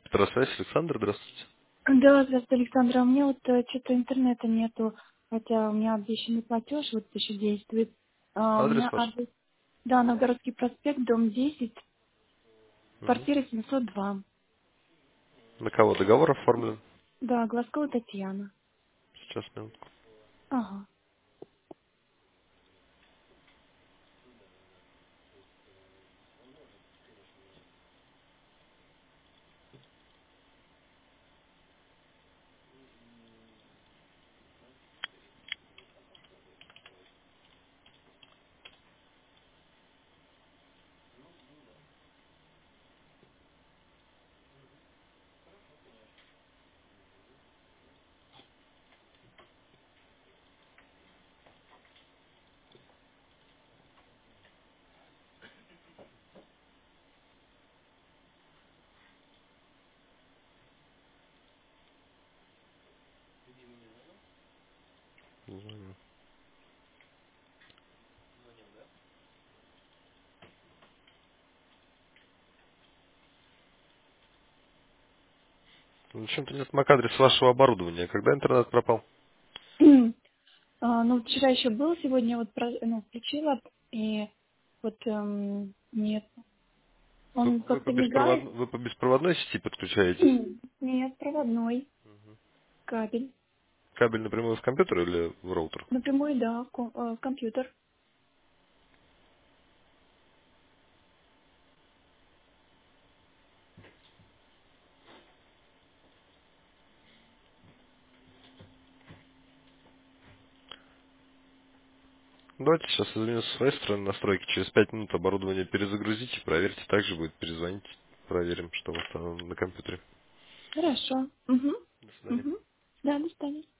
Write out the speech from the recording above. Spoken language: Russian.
Петросвязь, Александр, здравствуйте. Да, здравствуйте, Александра. У меня вот что-то интернета нету, хотя у меня обещанный платеж вот еще действует. У Адрес меня ваш? адрес, да, Новгородский проспект, дом 10, Мгм. квартира 702. На кого договор оформлен? Да, Глазкова Татьяна. Сейчас, минутку. Ага. Звоню. Ну, чем-то нет MAC-адрес вашего оборудования. Когда интернет пропал? Ну, вчера еще был, сегодня вот включила, и вот нет. Он как-то мигает. Вы по беспроводной сети подключаетесь? Нет, проводной кабель. Кабель напрямую в компьютер или в роутер? Напрямую, да, компьютер. Давайте сейчас изменю со своей стороны настройки. Через 5 минут оборудование перезагрузите, проверьте. Также будет перезвонить. Проверим, что у вас там на компьютере. Хорошо. Угу. До свидания. Угу. Да, до свидания.